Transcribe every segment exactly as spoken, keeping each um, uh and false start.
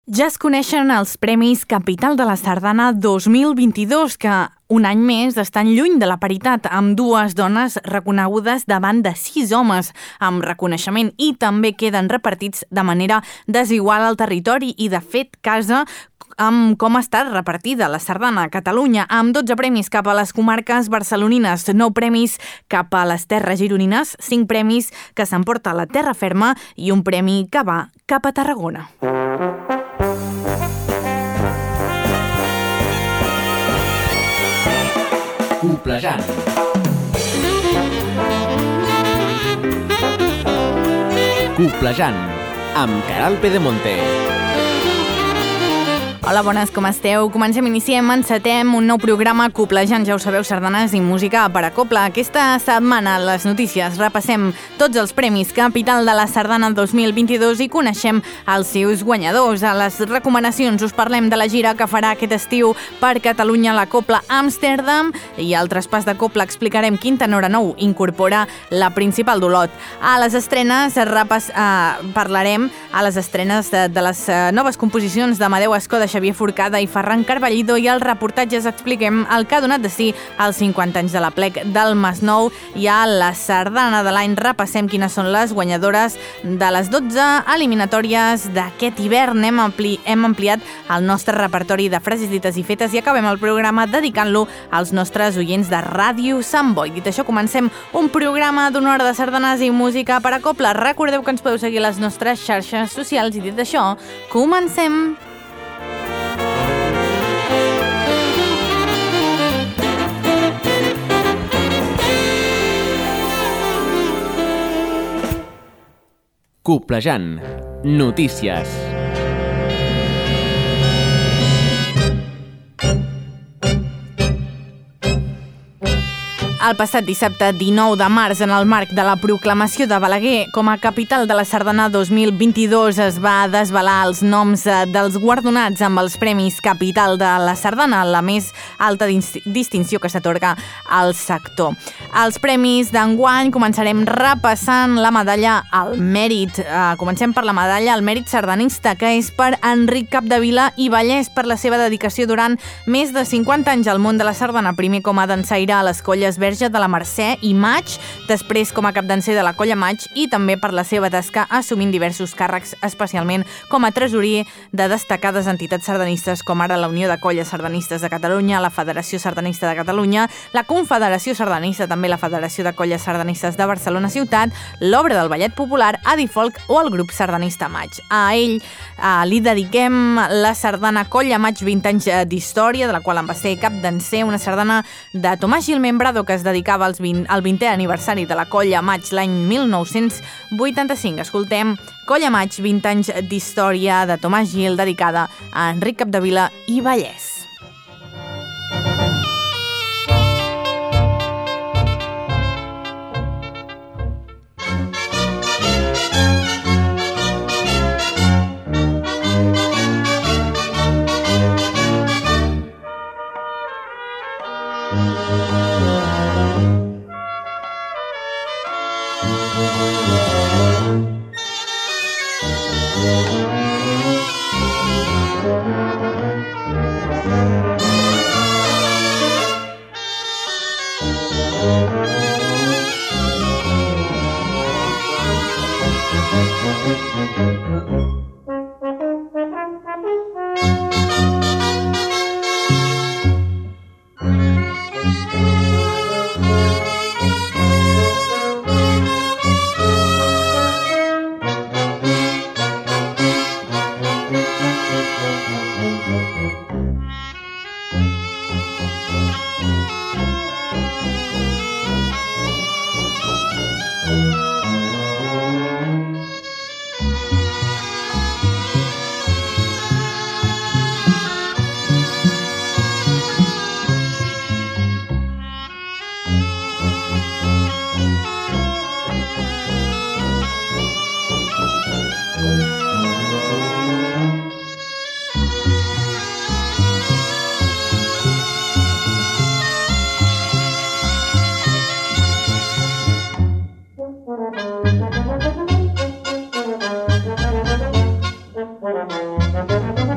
Ja es coneixen els Premis Capital de la Sardana dos mil vint-i-dos, que un any més estan lluny de la paritat, amb dues dones reconegudes davant de sis homes amb reconeixement, i també queden repartits de manera desigual al territori i, de fet, casa amb com ha estat repartida la sardana a Catalunya, amb dotze premis cap a les comarques barcelonines, nou premis cap a les terres gironines, cinc premis que s'emporta la terra ferma i un premi que va cap a Tarragona. Coplejant. Coplejant, amb Queralt Pedemonte. Hola, bones, com esteu? Comencem, iniciem, encetem un nou programa Coplejant, ja ho sabeu, sardanes i música per a copla. Aquesta setmana, a les notícies, repassem tots els premis Capital de la Sardana dos mil vint-i-dos i coneixem els seus guanyadors. A les recomanacions us parlem de la gira que farà aquest estiu per Catalunya la Copla Amsterdam, i al traspàs de copla explicarem quin tenor nou incorpora la Principal d'Olot. A les estrenes repas, eh, parlarem a les estrenes de, de les eh, noves composicions d'Amadeu Escó, de Xavier Forcada i Ferran Carballido, i als reportatges expliquem el que ha donat de si als cinquanta anys de l'Aplec del Masnou, i a la sardana de l'any repassem quines són les guanyadores de les dotze eliminatòries d'aquest hivern. Hem, ampli, hem ampliat el nostre repertori de frases dites i fetes i acabem el programa dedicant-lo als nostres oients de Ràdio Sant Boi. Dit això, comencem un programa d'una hora de sardanes i música per a copla. Recordeu que ens podeu seguir a les nostres xarxes socials i, dit això, comencem! Coplejant. Notícies. El passat dissabte dinou de març, en el marc de la proclamació de Balaguer com a capital de la Sardana dos mil vint-i-dos, es va desvelar els noms dels guardonats amb els Premis Capital de la Sardana, la més alta distinció que s'atorga al sector. Els premis d'enguany començarem repassant la medalla al mèrit. Uh, comencem per la medalla al mèrit sardanista, que és per Enric Capdevila i Vallès, per la seva dedicació durant més de cinquanta anys al món de la sardana, primer com a dansaire a les colles Verge de la Mercè i Maig, després com a capdanser de la Colla Maig, i també per la seva tasca assumint diversos càrrecs, especialment com a tresorer de destacades entitats sardanistes com ara la Unió de Colles Sardanistes de Catalunya, la Federació Sardanista de Catalunya, la Confederació Sardanista, també la Federació de Colles Sardanistes de Barcelona Ciutat, l'Obra del Ballet Popular, Adifolk o el grup sardanista Maig. A ell eh, li dediquem la sardana Colla Maig, vint anys d'història, de la qual en va ser capdanser, una sardana de Tomàs Gil Membrado que es dedicava als vint, al vintè aniversari de la Colla Maig l'any mil nou-cents vuitanta-cinc. Escoltem Colla Maig, vint anys d'història de Tomàs Gil, dedicada a Enric Capdevila i Vallès. Thank you.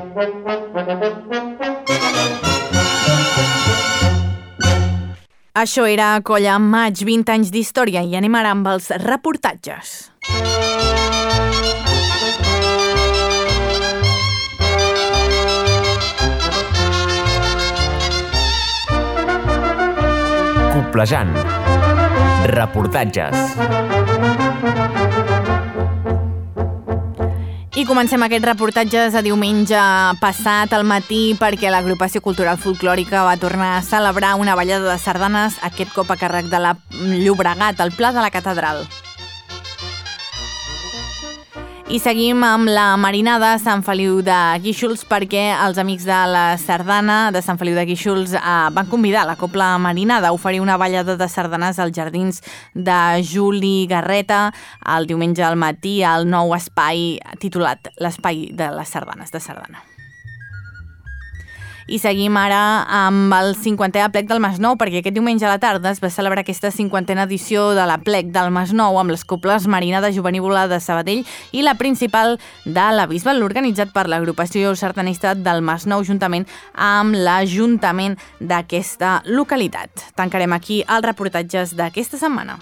Això era Colla Maig, vint anys d'història, i anem ara amb els reportatges. Coplejant. Reportatges. I comencem aquests reportatges a diumenge passat al matí perquè l'agrupació cultural folclòrica va tornar a celebrar una ballada de sardanes, aquest cop a càrrec de la Llobregat, al Pla de la Catedral. I seguim amb la marinada a Sant Feliu de Guíxols perquè els amics de la sardana de Sant Feliu de Guíxols eh, van convidar la Cobla Marinada a oferir una ballada de sardanes als jardins de Juli Garreta el diumenge al matí al nou espai titulat l'Espai de les Sardanes de Sardana. I seguim ara amb el cinquantè aplec del Masnou, perquè aquest diumenge a la tarda es va celebrar aquesta cinquantena edició de l'aplec del Masnou amb les coples Marinada Jovenívola de Sabadell i la principal de la Bisbal, organitzat per l'agrupació sardanista del Masnou juntament amb l'Ajuntament d'aquesta localitat. Tancarem aquí els reportatges d'aquesta setmana.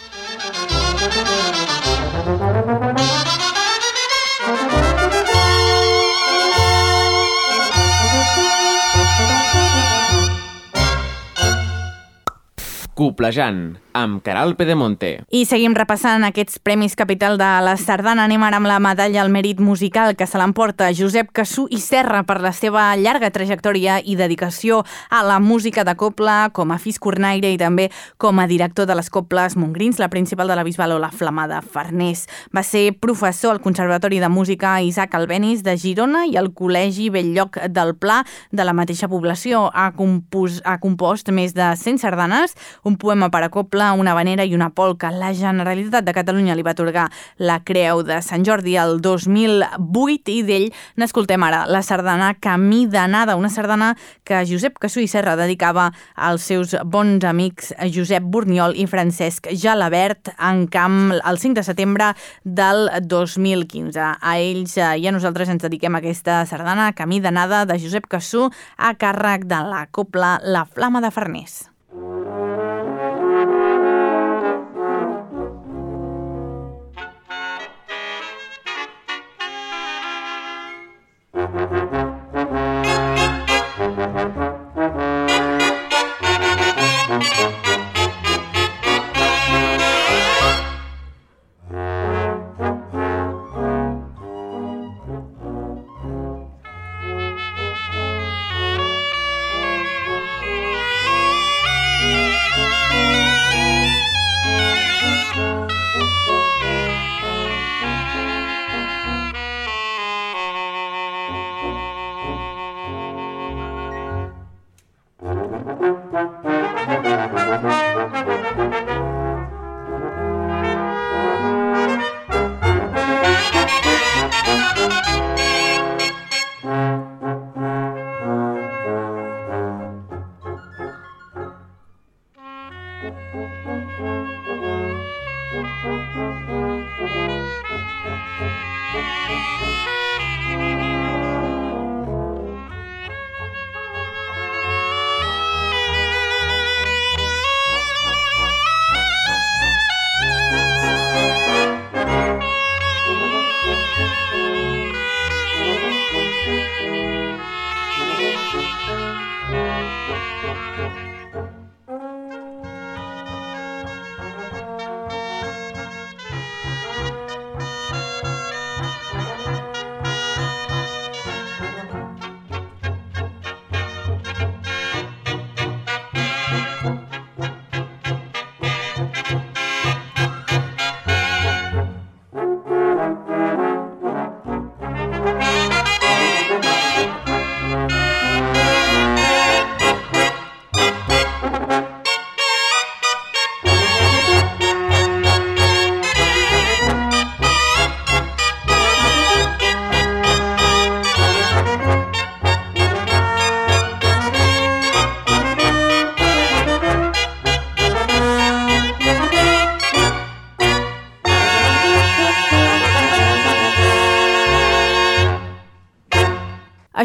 Coplejant, amb Queralt Pedemonte. I seguim repassant aquests Premis Capital de la Sardana. Anem ara amb la medalla al mèrit musical que se l'emporta Josep Cassú i Serra per la seva llarga trajectòria i dedicació a la música de cobla com a fiscornaire i també com a director de les cobles Montgrins, la principal de la Bisbal o la Flamada Farners. Va ser professor al Conservatori de Música Isaac Albéniz de Girona i al Col·legi Belllloc del Pla de la mateixa població. Ha, compos, ha compost més de cent sardanes, un poema per a cobla, una habanera i una polca. La Generalitat de Catalunya li va atorgar la Creu de Sant Jordi el dos mil vuit i d'ell n'escoltem ara la sardana Camí d'anada, una sardana que Josep Cassú i Serra dedicava als seus bons amics Josep Borniol i Francesc Jalabert en camp el cinc de setembre del dos mil quinze. A ells i a nosaltres ens dediquem a aquesta sardana Camí d'anada de Josep Cassú a càrrec de la cobla La Flama de Farners.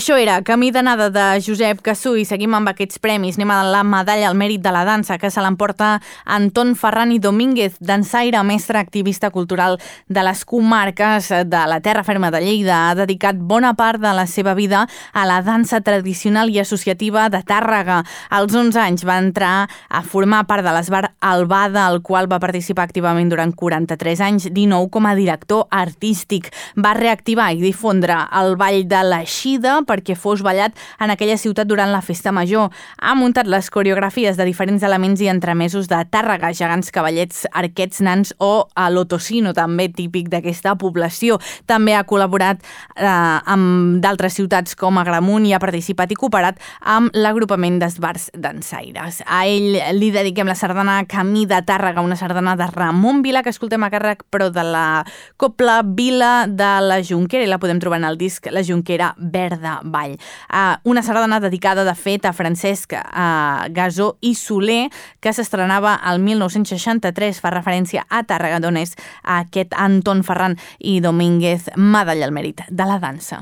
Això era Camí d'anada de Josep Cassú i seguim amb aquests premis. Anem a la medalla al mèrit de la dansa, que se l'emporta Anton Ferran i Domínguez, dansaire, mestre, activista cultural de les comarques de la terra ferma de Lleida. Ha dedicat bona part de la seva vida a la dansa tradicional i associativa de Tàrrega. Als onze anys va entrar a formar part de l'Esbar Albada, al qual va participar activament durant quaranta-tres anys, dinou com a director artístic. Va reactivar i difondre el ball de l'Eixida perquè fos ballat en aquella ciutat durant la festa major. Ha muntat les coreografies de diferents elements i entremesos de Tàrrega, gegants, cavallets, arquets, nans o a l'Otocino, també típic d'aquesta població. També ha col·laborat eh, amb d'altres ciutats com Agramunt i ha participat i cooperat amb l'agrupament d'esbars dansaires. A ell li dediquem la sardana Camí de Tàrrega, una sardana de Ramon Vila que escoltem a càrrec però de la Cobla Vila de la Jonquera i la podem trobar en el disc La Jonquera Verda Vall. Uh, una sardana dedicada, de fet, a Francesc uh, Gasó i Soler, que s'estrenava el mil nou-cents seixanta-tres, fa referència a Tàrrega, d'on és aquest Anton Ferran i Domínguez, medalla al mèrit de la dansa.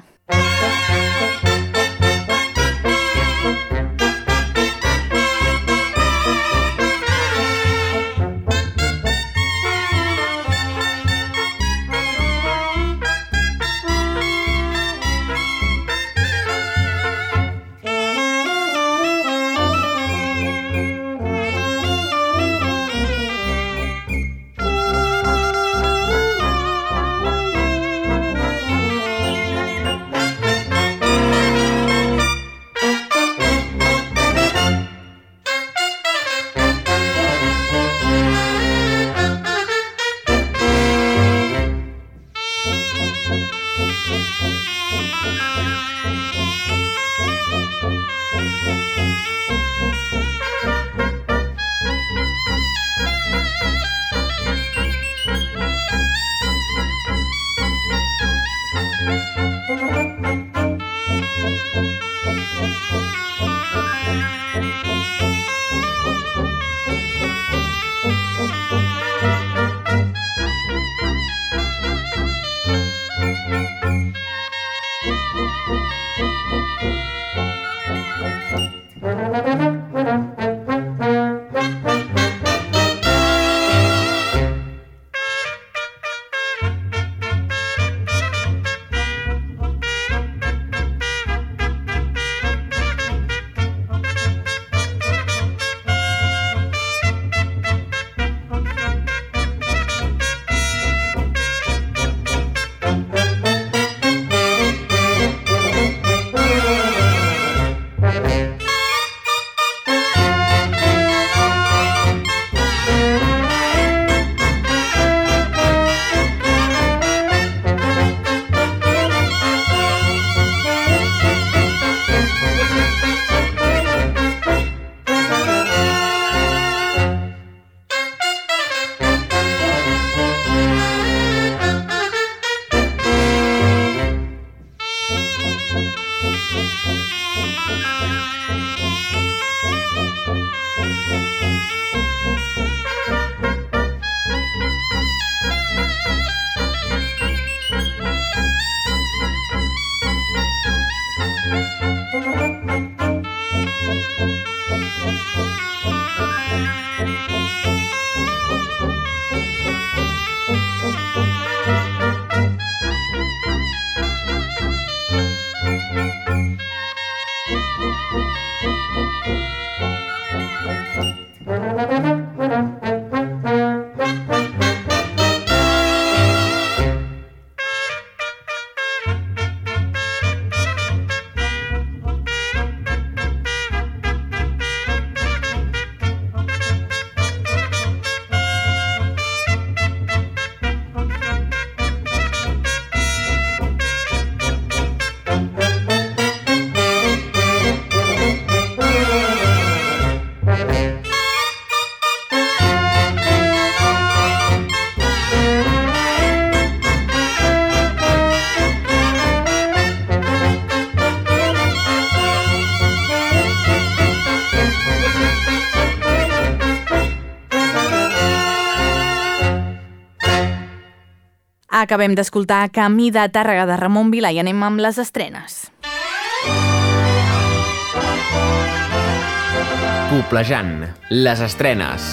Acabem d'escoltar Camí de Tàrrega de Ramon Vila i anem amb les estrenes. Coplejant, les estrenes.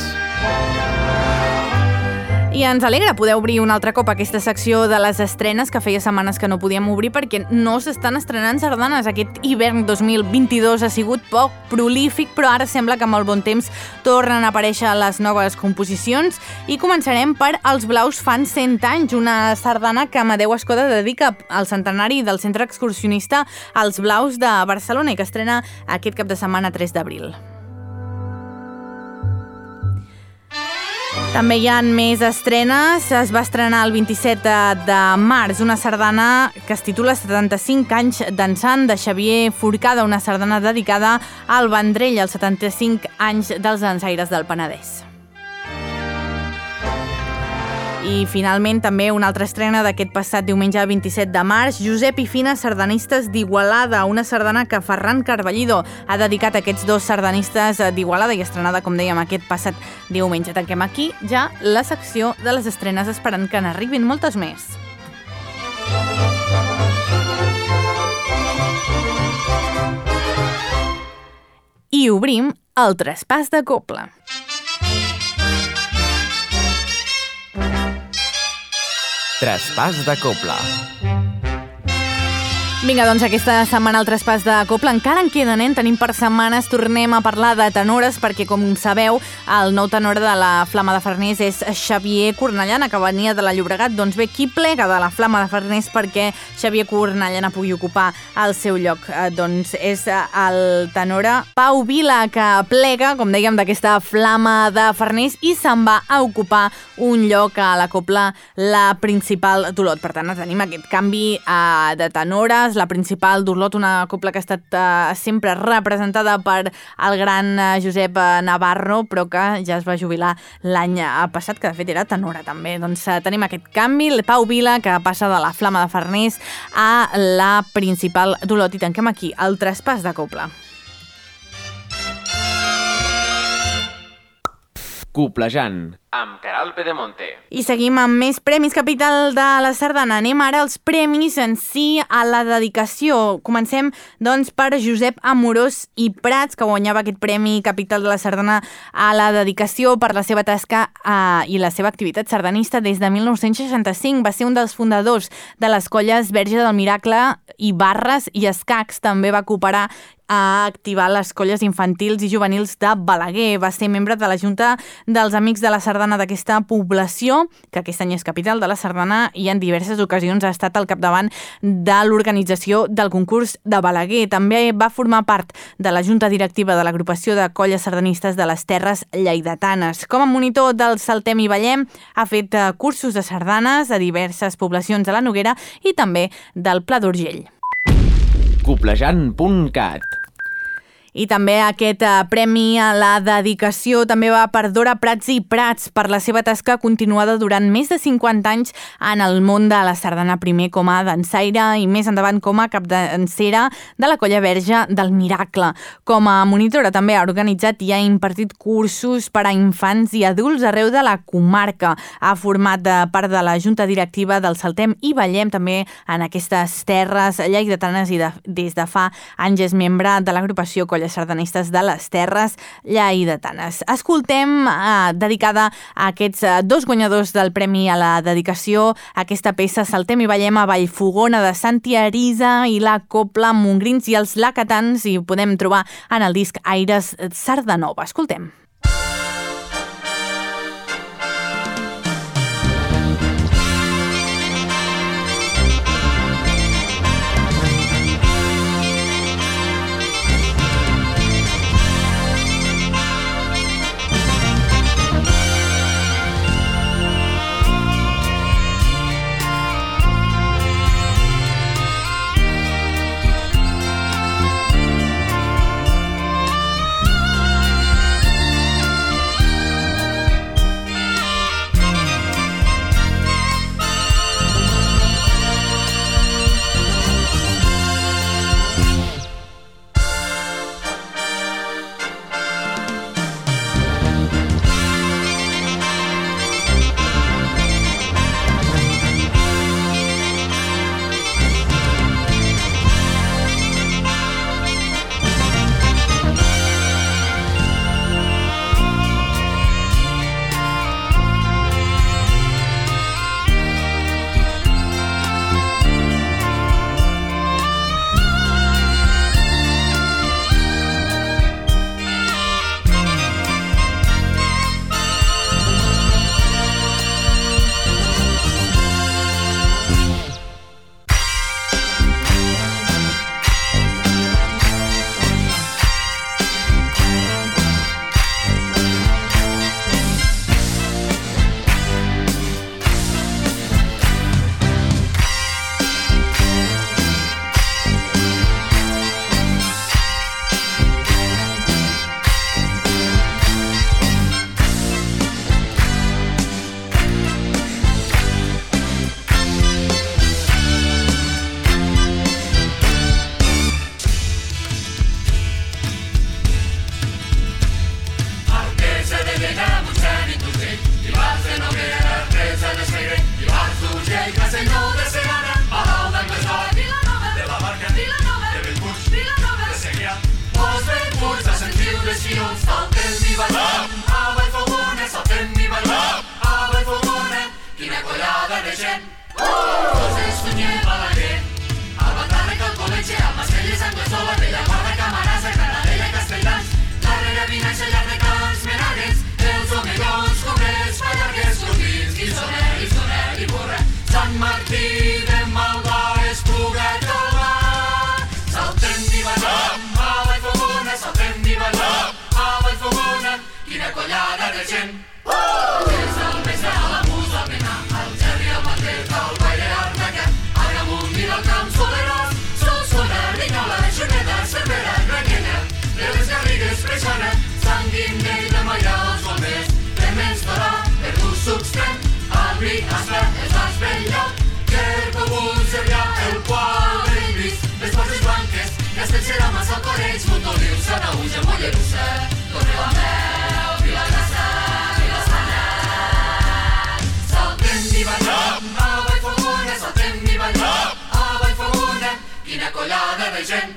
I ens alegra poder obrir un altre cop aquesta secció de les estrenes que feia setmanes que no podíem obrir perquè no s'estan estrenant sardanes. Aquest hivern dos mil vint-i-dos ha sigut poc prolífic, però ara sembla que amb el bon temps tornen a aparèixer les noves composicions i començarem per Els Blaus fan cent anys, una sardana que Amadeu Escoda dedica al centenari del Centre Excursionista Els Blaus de Barcelona i que estrena aquest cap de setmana tres d'abril. També hi ha més estrenes. Es va estrenar el vint-i-set de març una sardana que es titula setanta-cinc anys d'ensant de Xavier Forcada, una sardana dedicada al Vendrell, als setanta-cinc anys dels dansaires del Penedès. I finalment també una altra estrena d'aquest passat diumenge vint-i-set de març, Josep i Fina, sardanistes d'Igualada, una sardana que Ferran Carballido ha dedicat a aquests dos sardanistes d'Igualada i estrenada, com dèiem, aquest passat diumenge. Tanquem aquí ja la secció de les estrenes esperant que n'arribin moltes més. I obrim el traspàs de cobla. Traspàs de cobla. Vinga, doncs aquesta setmana el traspàs de cobla encara en queden, eh? Tenim per setmanes, tornem a parlar de tenores perquè, com sabeu, el nou tenor de la Flama de Farners és Xavier Cornellana, que venia de la Llobregat. Doncs bé, qui plega de la Flama de Farners perquè Xavier Cornellana pugui ocupar el seu lloc? Eh, doncs és el tenor Pau Vila, que plega, com dèiem, d'aquesta Flama de Farners i se'n va a ocupar un lloc a la cobla La Principal d'Olot. Per tant, tenim aquest canvi eh, de tenores. La Principal d'Olot, una cobla que ha estat eh, sempre representada per el gran eh, Josep Navarro, però que ja es va jubilar l'any passat, que de fet era tenora també. Doncs eh, tenim aquest canvi, el Pau Vila, que passa de la Flama de Farners a La Principal d'Olot. I tanquem aquí el traspàs de cobla. Coplejant, amb Queralt Pedemonte. I seguim amb més Premis Capital de la Sardana. Anem ara als premis en si, a la dedicació. Comencem, doncs, per Josep Amorós i Prats, que guanyava aquest Premi Capital de la Sardana a la dedicació per la seva tasca eh, i la seva activitat sardanista des de mil nou-cents seixanta-cinc. Va ser un dels fundadors de les colles Verge del Miracle i Barres i Escacs. També va cooperar a activar les colles infantils i juvenils de Balaguer. Va ser membre de la Junta dels Amics de la Sardana d'aquesta població, que aquest any és capital de la Sardana, i en diverses ocasions ha estat al capdavant de l'organització del concurs de Balaguer. També va formar part de la Junta Directiva de l'Agrupació de Colles Sardanistes de les Terres Lleidatanes. Com a monitor del Saltem i Ballem, ha fet cursos de sardanes a diverses poblacions de la Noguera i també del Pla d'Urgell. Coplejant punt cat. I també aquest eh, premi a la dedicació també va per Dora Prats i Prats per la seva tasca continuada durant més de cinquanta anys en el món de la sardana, primer com a dansaire i més endavant com a capdansera de la Colla Verge del Miracle. Com a monitora també ha organitzat i ha impartit cursos per a infants i adults arreu de la comarca. Ha format de part de la Junta Directiva del Saltem i Ballem també en aquestes terres lleidatanes i de, des de fa anys és membre de l'agrupació Colla Sardanistes de les Terres Lleidatanes. Escoltem, eh, dedicada a aquests eh, dos guanyadors del Premi a la dedicació, aquesta peça Saltem i Ballem a Vallfogona de Santi Arisa i la cobla Mongrins i els Lacatans, i ho podem trobar en el disc Aires Sardanova. Escoltem. tradició, saltem i ballem, a Vallfogona, saltem i ballem, a Vallfogona, quina collada de gent. Tots els Sunyer, Balaguer, al Batarrec, al Col·legi, a Masquelles, Anglesola, Bellaguarda, Camarasa, Granadella, Castelldans, darrere Vinaixa, Llardecans, Menaguens, els Omellons, Cobrers, Pallarguers, Corbins, Guissoner, Guissoner i Borra, Sant Martí de Maldà, Espluguet, Calvà. Saltem i ballem, a Vallfogona, saltem i ballem, a Vallfogona, quina collada de gent. Des del Mestre a la Musa, Mena, al Gerri, al Matret, al Baile, al Raquet, al Gramunt i al Camp Solerós, Solsona, Rinyola, Juneda, Cervera, Granyena, de les Garrigues, Freixana, Sant Guimell de Maià, els Bombers, Tremens, Torà, Verdús, Substrem, Albri, Aspa, els Bas, Belllot, Quercobut, Cervià, el Qual, el Gris, les Borges Blanques, Castellserà, Massa, Corells, Montoliu, Sanaúja, Mollerussa, Torrelameu, Vilagrassa, Vilassanet. Saltem i ballem, a Vallfogona, saltem i ballem, a Vallfogona, quina collada de gent.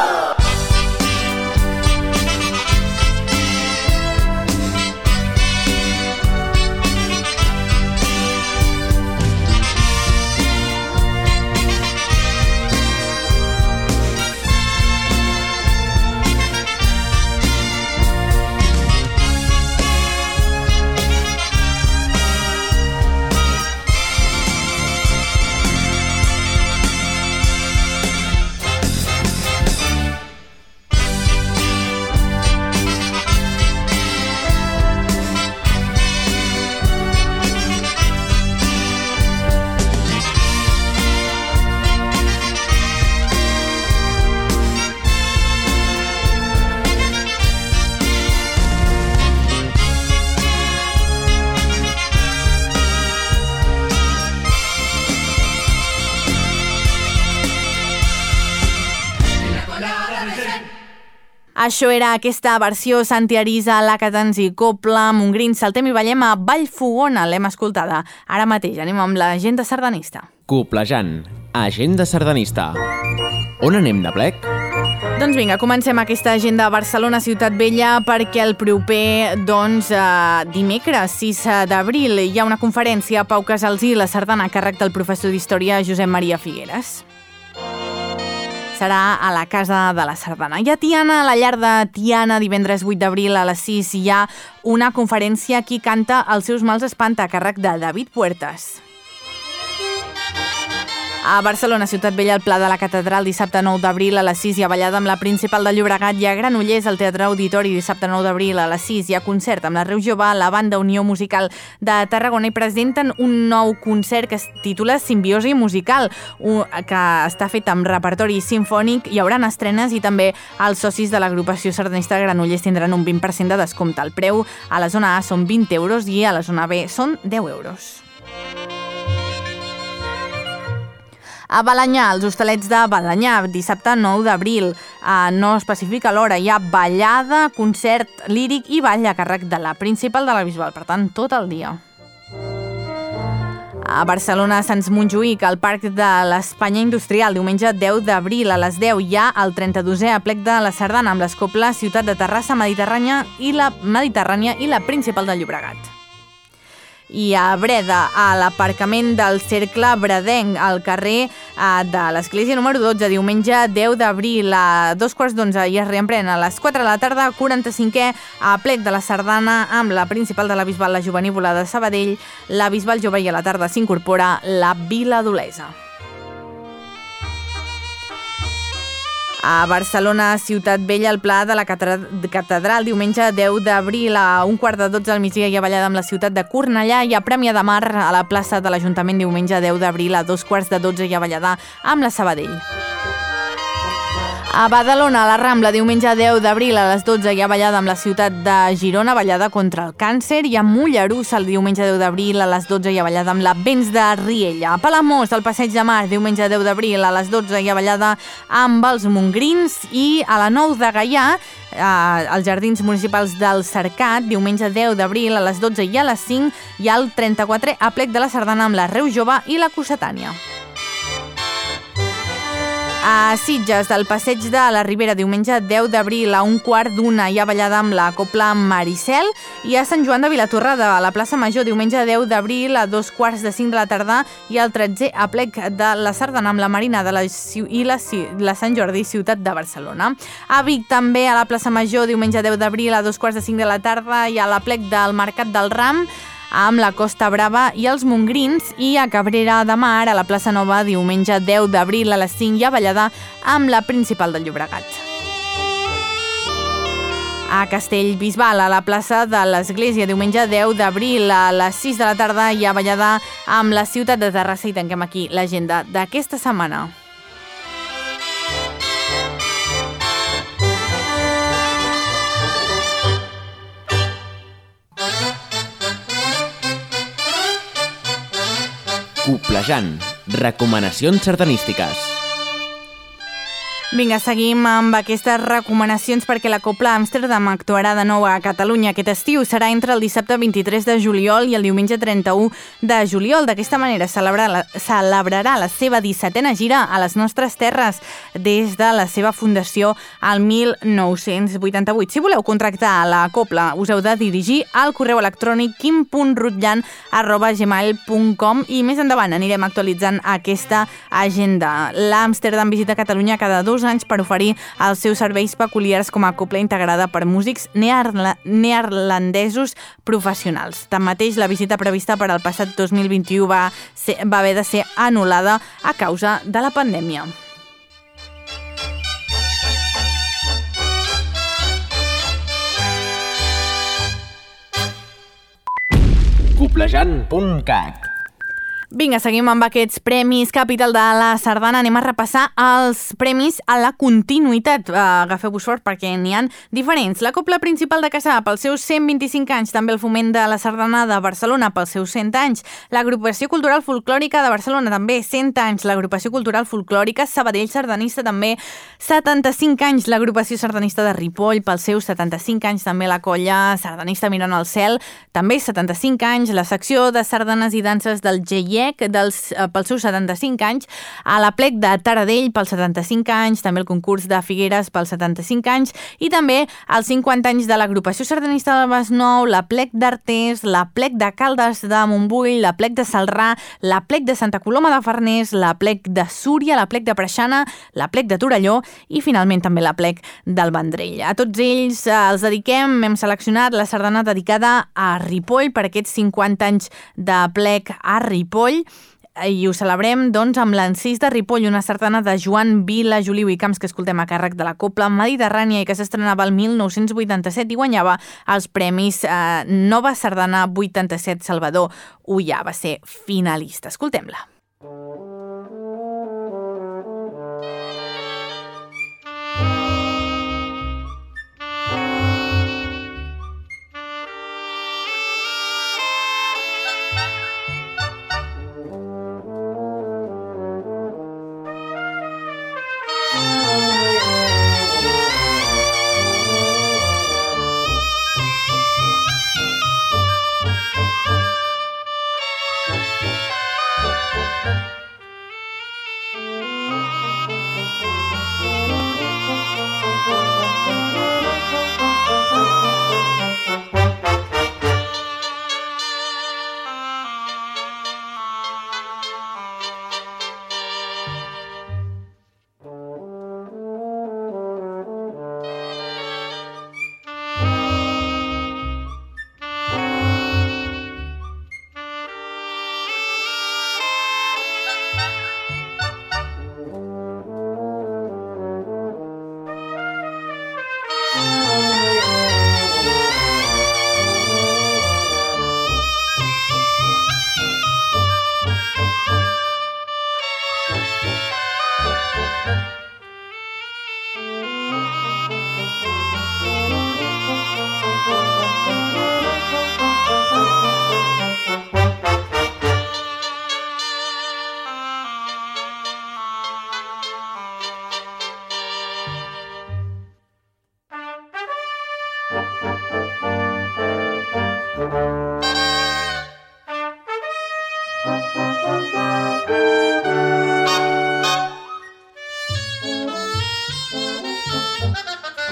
Això era aquesta versió Santi Arisa, La Catanzi, Copla, Montgrins, saltem i ballem a Vallfogona, l'hem escoltada. Ara mateix anem amb l'agenda sardanista. Coplejant, agenda sardanista. On anem de plec? Doncs vinga, comencem aquesta agenda a Barcelona, Ciutat Vella, perquè el proper doncs, eh, dimecres sis d'abril hi ha una conferència a Pau Casals i la sardana a càrrec del professor d'Història Josep Maria Figueres. Serà a la Casa de la Sardana. I a Tiana, a la llar de Tiana, divendres vuit d'abril a les sis, hi ha una conferència Qui canta els seus mals espanta a càrrec de David Puertas. A Barcelona, Ciutat Vella, al Pla de la Catedral, dissabte nou d'abril a les sis, hi ha ballada amb la Principal de Llobregat, i a Granollers, al Teatre Auditori, dissabte nou d'abril a les sis, hi ha concert amb la Reu Jove, la Banda Unió Musical de Tarragona, i presenten un nou concert que es titula Simbiosi Musical, que està fet amb repertori sinfònic. Hi haurà estrenes i també els socis de l'agrupació sardanista de Granollers tindran un vint per cent de descompte. El preu a la zona A són vint euros i a la zona B són deu euros. A Balanyà, els hostalets de Balanyà, dissabte nou d'abril, eh, no especifica l'hora, hi ha ballada, concert líric i ball a càrrec de la Principal de la Bisbal, per tant, tot el dia. A Barcelona, Sants Montjuïc, al Parc de l'Espanya Industrial, diumenge deu d'abril a les deu, hi ha el trenta-dosè aplec de la Sardana amb les coples Ciutat de Terrassa, Mediterrània i la Mediterrània i la Principal de Llobregat. I a Breda, a l'aparcament del Cercle Bredenc, al carrer eh, de l'Església número dotze, diumenge deu d'abril a dos quarts d'onze, i es reemprèn a les quatre de la tarda, quaranta-cinquè aplec de la Sardana amb la Principal de la Bisbal, la Jovenívola de Sabadell, la Bisbal Jove, i a la tarda s'incorpora la Vila d'Olesa. A Barcelona, Ciutat Vella, al Pla de la Catedral, diumenge deu d'abril a un quart de dotze al migdia, hi ha ballada amb la ciutat de Cornellà, i a Premià de Mar, a la plaça de l'Ajuntament, diumenge deu d'abril a dos quarts de dotze, hi ha ballada amb la Sabadell. A Badalona, a la Rambla, diumenge deu d'abril a les dotze, hi ha ballada amb la ciutat de Girona, ballada contra el càncer, i a Mollerussa, el diumenge deu d'abril a les dotze, hi ha ballada amb la Vents de Riella. A Palamós, al Passeig de Mar, diumenge deu d'abril a les dotze, hi ha ballada amb els Montgrins, i a la Nou de Gaià, eh, als Jardins Municipals del Cercat, diumenge deu d'abril a les dotze i a les cinc, hi ha el trenta-quatrè aplec de la Sardana amb la Reu Jove i la Cossetània. A Sitges, del Passeig de la Ribera, diumenge deu d'abril a un quart d'una hi ha ballada amb la Copla Maricel. I a Sant Joan de Vilatorrada, a la plaça Major, diumenge deu d'abril a dos quarts de cinc de la tarda hi ha el tretzè aplec de la sardana amb la Marina de la, i la, la Sant Jordi, ciutat de Barcelona. A Vic, també, a la plaça Major, diumenge deu d'abril a dos quarts de cinc de la tarda hi ha l'aplec del Mercat del Ram amb la Costa Brava i els Mongrins. I a Cabrera de Mar, a la plaça Nova, diumenge deu d'abril a les cinc hi ha ballada amb la Principal del Llobregat. A Castellbisbal, a la plaça de l'Església, diumenge deu d'abril a les sis de la tarda hi ha ballada amb la ciutat de Terrassa. I tanquem aquí l'agenda d'aquesta setmana. Coplejant. Recomanacions sardanístiques. Vinga, seguim amb aquestes recomanacions perquè la Copla Amsterdam actuarà de nou a Catalunya aquest estiu. Serà entre el dissabte vint-i-tres de juliol i el diumenge trenta-u de juliol. D'aquesta manera celebrarà la, celebrarà la seva dissetena gira a les nostres terres des de la seva fundació al mil nou-cents vuitanta-vuit. Si voleu contractar la Copla, us heu de dirigir al correu electrònic quim punt rutllant arroba gmail punt com i més endavant anirem actualitzant aquesta agenda. L'Amsterdam visita Catalunya cada dos anys per oferir els seus serveis peculiars com a copla integrada per músics neerla neerlandesos professionals. Tanmateix, la visita prevista per al passat dos mil vint-i-u va, ser, va haver de ser anul·lada a causa de la pandèmia. Coplejant punt cat. Vinga, seguim amb aquests premis Capital de la Sardana. Anem a repassar els premis a la continuïtat. Agafeu-vos fort perquè n'hi ha diferents. La Copla Principal de Cassà pels seus cent vint-i-cinc anys, també el Foment de la Sardana de Barcelona pels seus cent anys, l'Agrupació Cultural Folclòrica de Barcelona també cent anys, l'Agrupació Cultural Folclòrica Sabadell Sardanista també setanta-cinc anys, l'Agrupació Sardanista de Ripoll pels seus setanta-cinc anys, també la Colla Sardanista Mirant al Cel també setanta-cinc anys, la secció de sardanes i danses del G I E C dels, eh, pels seus setanta-cinc anys, a l'Aplec de Taradell pels setanta-cinc anys, també el concurs de Figueres pels setanta-cinc anys i també els cinquanta anys de l'Agrupació Sardanista del Masnou, l'Aplec d'Artés, l'Aplec de Caldes de Montbui, l'Aplec de Salrà, l'Aplec de Santa Coloma de Farners, l'Aplec de Súria, l'Aplec de Preixana, l'Aplec de Torelló i finalment també l'Aplec del Vendrell. A tots ells eh, els dediquem, hem seleccionat la sardana dedicada a Ripoll per aquests cinquanta anys d'Aplec a Ripoll i ho celebrem doncs amb l'Encís de Ripoll, una sardana de Joan Vila, Juliu i Camps que escoltem a càrrec de la Copla Mediterrània i que s'estrenava el mil nou-cents vuitanta-set i guanyava els premis eh, Nova Sardana vuitanta-set. Salvador Ullà va ser finalista. Escoltem-la.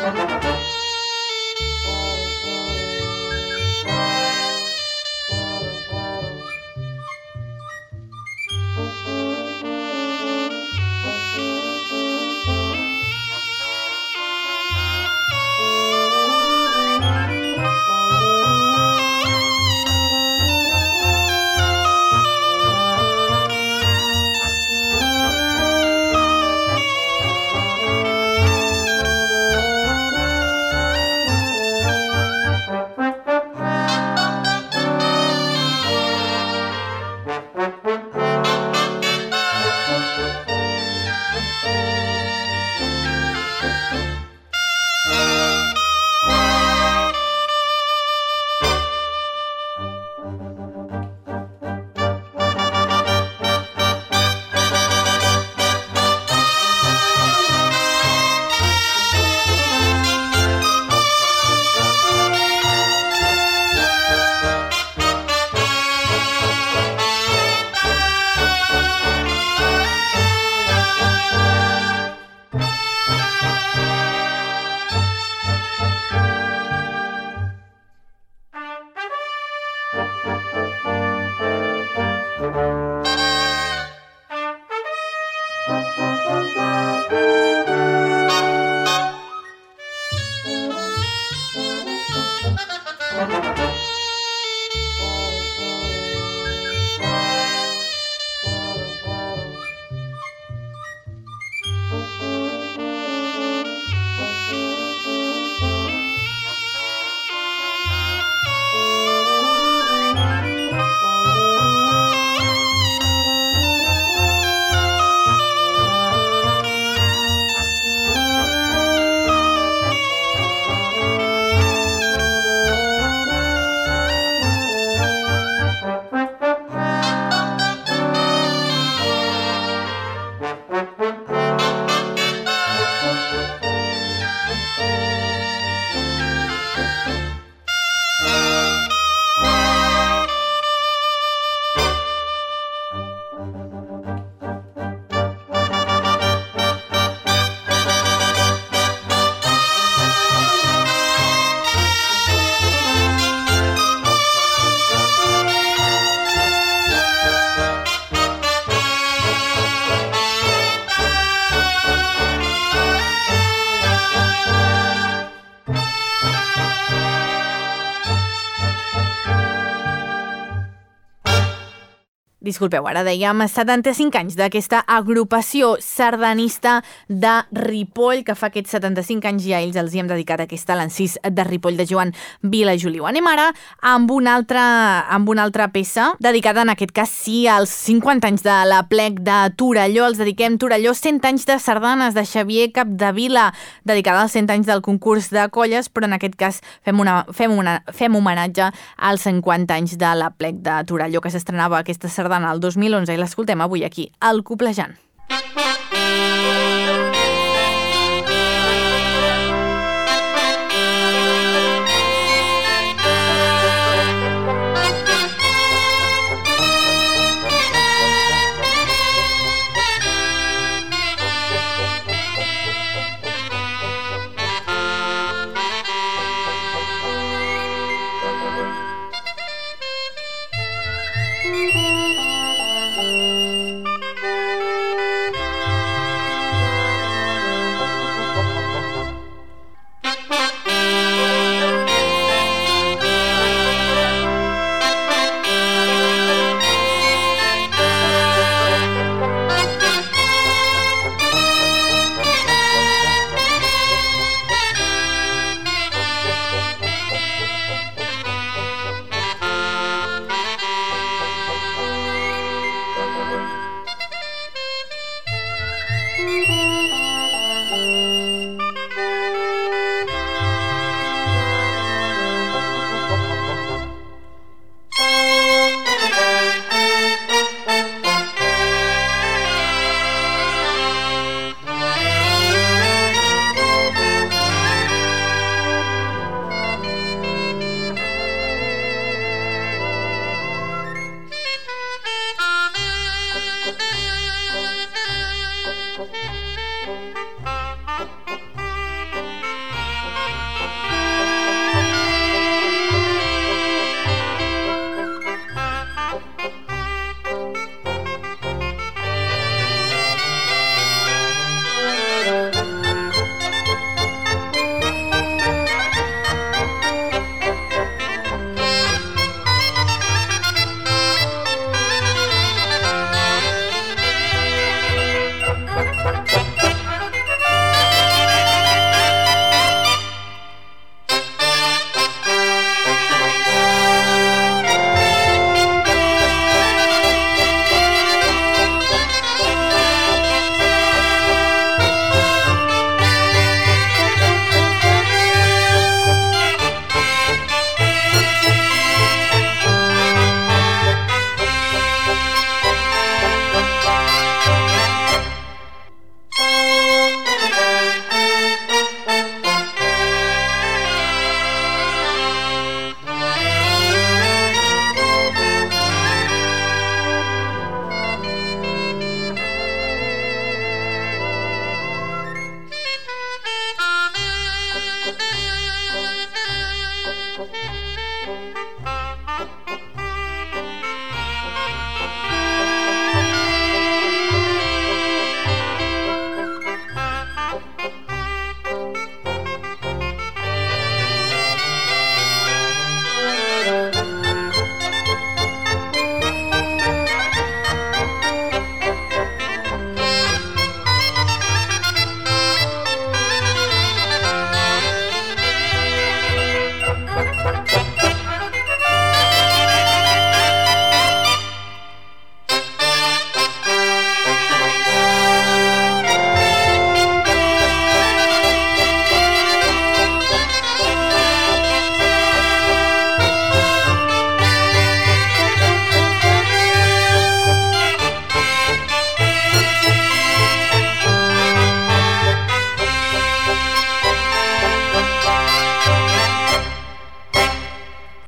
Disculpeu, ara dèiem setanta-cinc anys d'aquesta agrupació sardanista de Ripoll, que fa aquests setanta-cinc anys ja ells els hi hem dedicat aquesta l'encís de Ripoll de Joan Vilajoliu. Anem ara amb una altra, amb una altra peça dedicada en aquest cas sí als cinquanta anys de la plec de Torelló. Els dediquem Torelló, cent anys de sardanes de Xavier Capdevila, dedicada als cent anys del concurs de colles, però en aquest cas fem, una, fem, una, fem homenatge als cinquanta anys de la plec de Torelló, que s'estrenava aquesta sardana el dos mil onze i l'escoltem avui aquí, al Coplejant.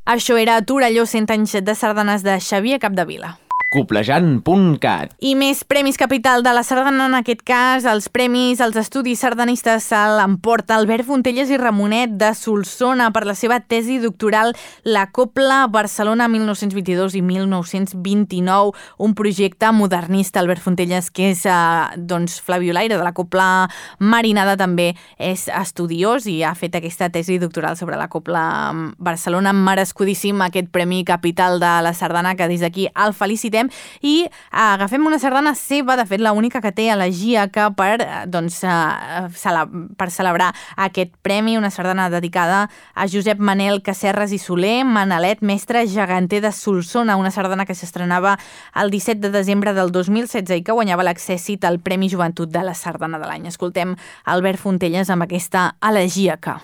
Això era Torelló, cent anys de sardanes de Xavier Capdevila. Coplejant punt cat. I més Premis Capital de la Sardana, en aquest cas, els premis als estudis sardanistes se l'emporta Albert Fontelles i Ramonet de Solsona per la seva tesi doctoral La Copla Barcelona mil nou-cents vint-i-dos i mil nou-cents vint-i-nou, un projecte modernista. Albert Fontelles, que és eh, doncs, flabiolaire de la copla marinada, també és estudiós i ha fet aquesta tesi doctoral sobre la Copla Barcelona. Merescudíssim aquest Premi Capital de la Sardana, que des d'aquí el felicitem. I agafem una sardana seva, de fet l'única que té a la Giaca per, doncs, per celebrar aquest premi, una sardana dedicada a Josep Manel Casserres i Soler, Manalet, mestre geganter de Solsona, una sardana que s'estrenava el disset de desembre del dos mil setze i que guanyava l'accèssit al Premi Joventut de la Sardana de l'any. Escoltem Albert Fontelles amb aquesta Elegíaca.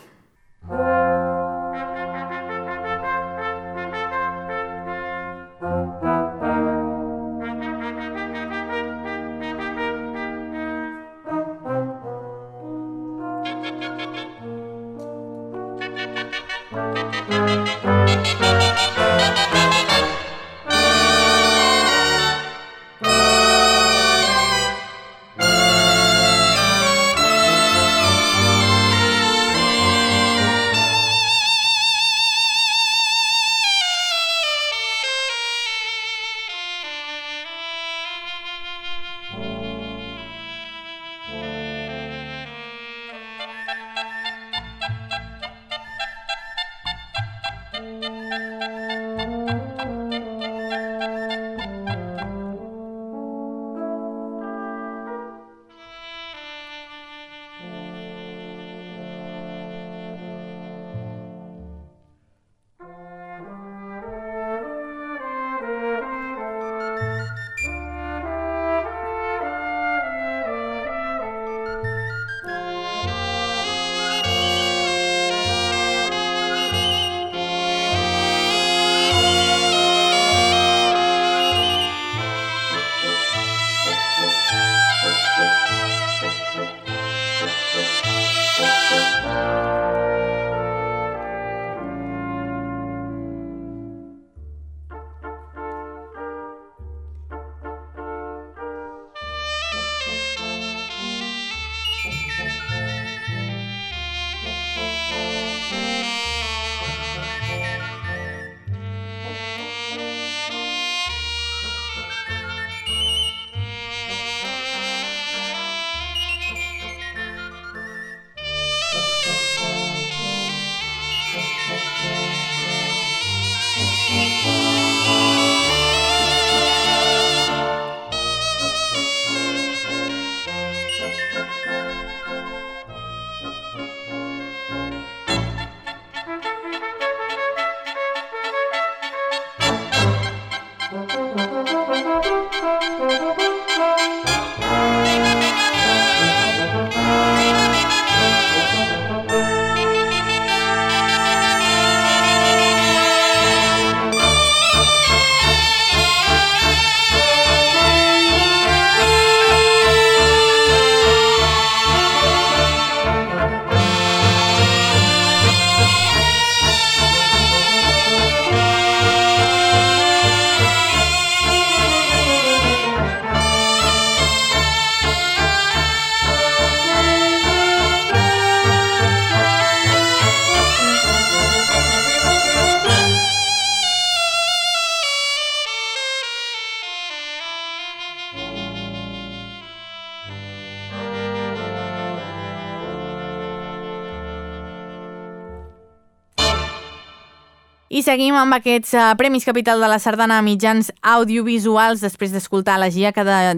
I seguim amb aquests uh, Premis Capital de la Sardana a mitjans audiovisuals després d'escoltar la Giaca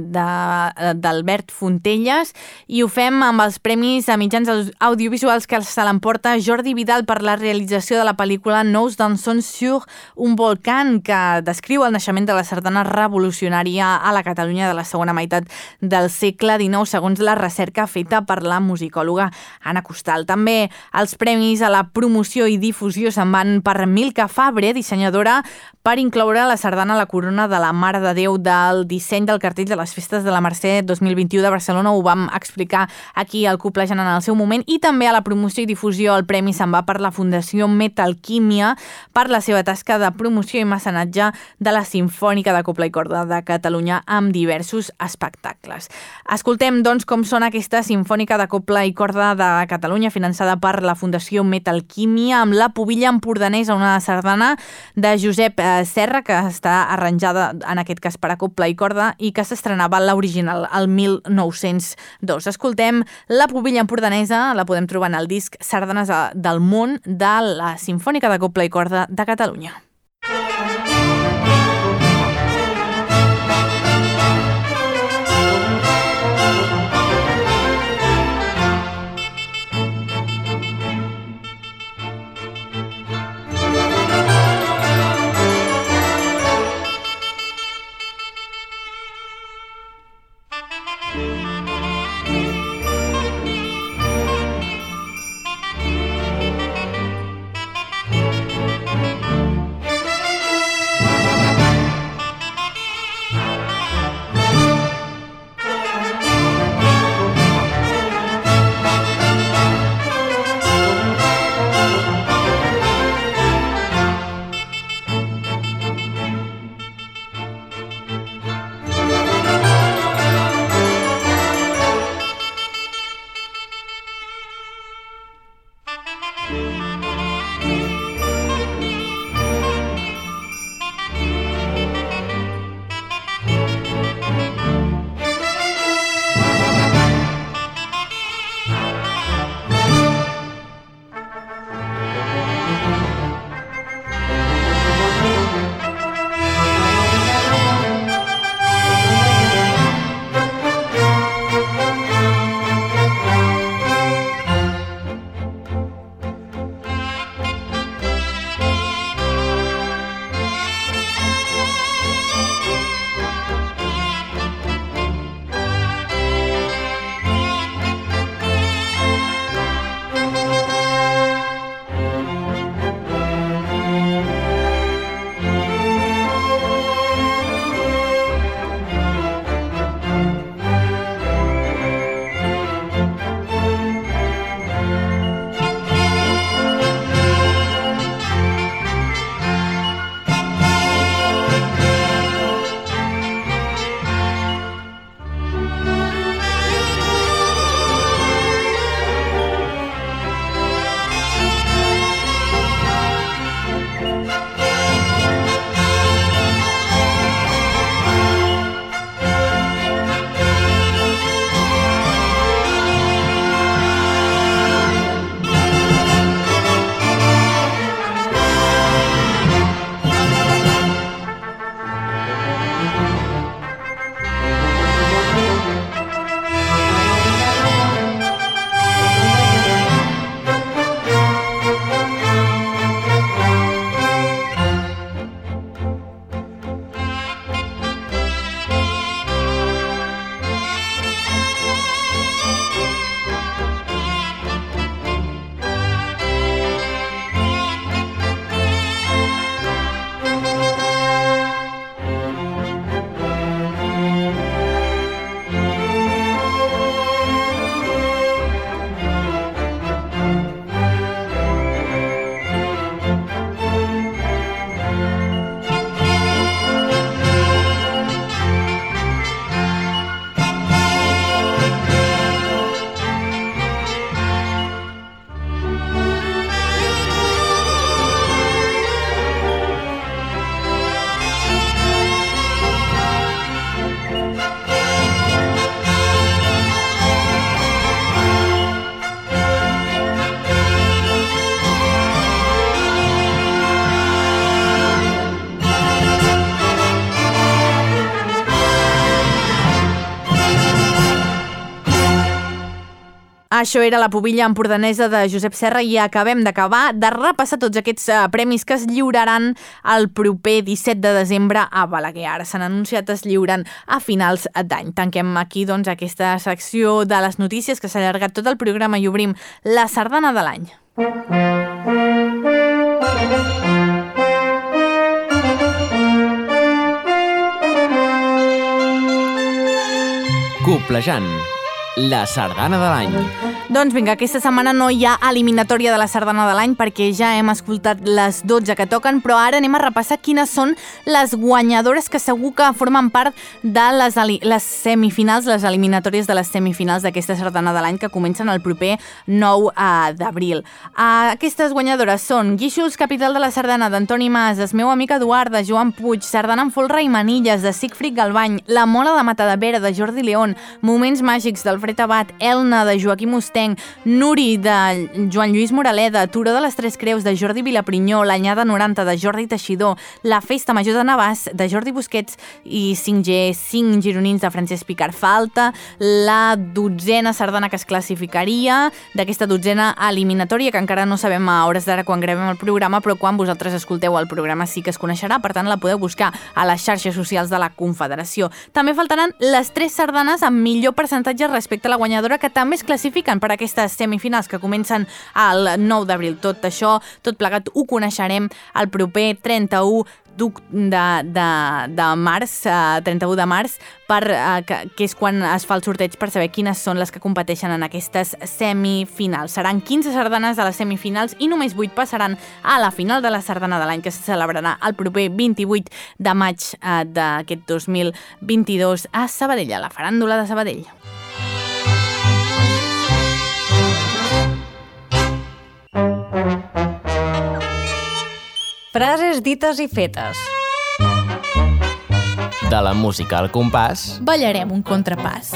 d'Albert Fontelles, i ho fem amb els Premis a mitjans audiovisuals que se l'emporta Jordi Vidal per la realització de la pel·lícula Nous dansons sur un volcan, que descriu el naixement de la sardana revolucionària a la Catalunya de la segona meitat del segle dinou, segons la recerca feta per la musicòloga Anna Costal. També els premis a la promoció i difusió se'n van per Milka Núria Fabre, dissenyadora, per incloure la sardana a la corona de la Mare de Déu del disseny del cartell de les Festes de la Mercè dos mil vint-i-u de Barcelona. Ho vam explicar aquí al Coplejant en el seu moment, i també a la promoció i difusió el premi se'n va per la Fundació Metalquímia per la seva tasca de promoció i mecenatge de la Simfònica de Cobla i Corda de Catalunya amb diversos espectacles. Escoltem, doncs, com sona aquesta Simfònica de Cobla i Corda de Catalunya finançada per la Fundació Metalquímia amb la Pubilla Empordanesa, una sardana de Josep Serra que està arranjada en aquest cas per a cobla i corda i que s'estrenava l'original el mil nou-cents dos. Escoltem la Pubilla Empordanesa, la podem trobar en el disc Sardanes del món de la Simfònica de Cobla i Corda de Catalunya. Això era la Pubilla Empordanesa de Josep Serra i acabem d'acabar de repassar tots aquests uh, premis que es lliuraran el proper disset de desembre a Balaguer. Ara s'han anunciat, es lliuren a finals d'any. Tanquem aquí doncs aquesta secció de les notícies que s'ha allargat tot el programa i obrim la sardana de l'any. Coplejant, la sardana de l'any. Doncs vinga, aquesta setmana no hi ha eliminatòria de la sardana de l'any perquè ja hem escoltat les dotze que toquen, però ara anem a repassar quines són les guanyadores que segur que formen part de les, les semifinals, les eliminatòries de les semifinals d'aquesta sardana de l'any que comencen el proper nou d'abril. Aquestes guanyadores són Guíxols, capital de la sardana, d'Antoni Mas, Es meu amic Eduard, de Joan Puig, Sardana amb folre i manilles, de Sigfrid Galbany, La mola de Matadepera, de Jordi León, Moments màgics, d'Alfred Abad, Elna, de Joaquim Mustenc, Nuri, de Joan Lluís Moraleda, Turó de les Tres Creus, de Jordi Vilaprinyó, l'Anyada noranta, de Jordi Teixidor, La festa major de Navàs, de Jordi Busquets i cinc G, cinc gironins, de Francesc Picard. Falta la dotzena sardana que es classificaria d'aquesta dotzena eliminatòria, que encara no sabem a hores d'ara quan gravem el programa, però quan vosaltres escolteu el programa sí que es coneixerà, per tant la podeu buscar a les xarxes socials de la Confederació. També faltaran les tres sardanes amb millor percentatge respecte a la guanyadora, que també es classifiquen per aquestes semifinals que comencen el nou d'abril. Tot això, tot plegat, ho coneixerem el proper trenta-u de, de, de març, trenta-u de març, per, que, que és quan es fa el sorteig per saber quines són les que competeixen en aquestes semifinals. Seran quinze sardanes a les semifinals i només vuit passaran a la final de la sardana de l'any, que se celebrarà el proper vint-i-vuit de maig d'aquest dos mil vint-i-dos a Sabadell, a la faràndula de Sabadell. Frases dites i fetes. De la música al compàs, ballarem un contrapàs.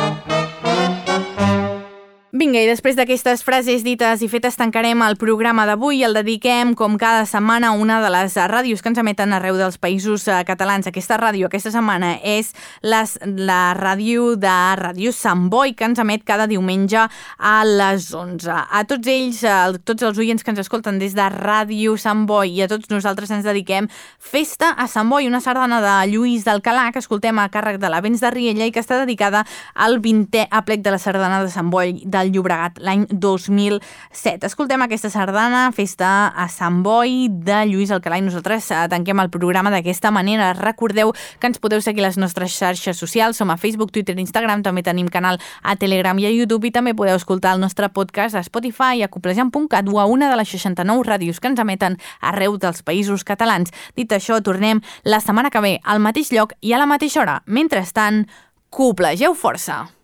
Vinga, i després d'aquestes frases dites i fetes tancarem el programa d'avui i el dediquem, com cada setmana, a una de les ràdios que ens emeten arreu dels països catalans. Aquesta ràdio aquesta setmana és les, la ràdio de Ràdio Sant Boi, que ens emet cada diumenge a les onze. A tots ells, a tots els oients que ens escolten des de Ràdio Sant Boi, i a tots nosaltres ens dediquem Festa a Sant Boi, una sardana de Lluís d'Alcalà que escoltem a càrrec de l'Avenç de Riella i que està dedicada al vintè aplec de la sardana de Sant Boi del Llobregat l'any dos mil set. Escoltem aquesta sardana, Festa a Sant Boi, de Lluís Alcalà, i nosaltres tanquem el programa d'aquesta manera. Recordeu que ens podeu seguir a les nostres xarxes socials, som a Facebook, Twitter i Instagram, també tenim canal a Telegram i a YouTube, i també podeu escoltar el nostre podcast a Spotify, a coplejant punt cat o a una de les seixanta-nou ràdios que ens emeten arreu dels països catalans. Dit això, tornem la setmana que ve al mateix lloc i a la mateixa hora. Mentrestant, coplegeu força!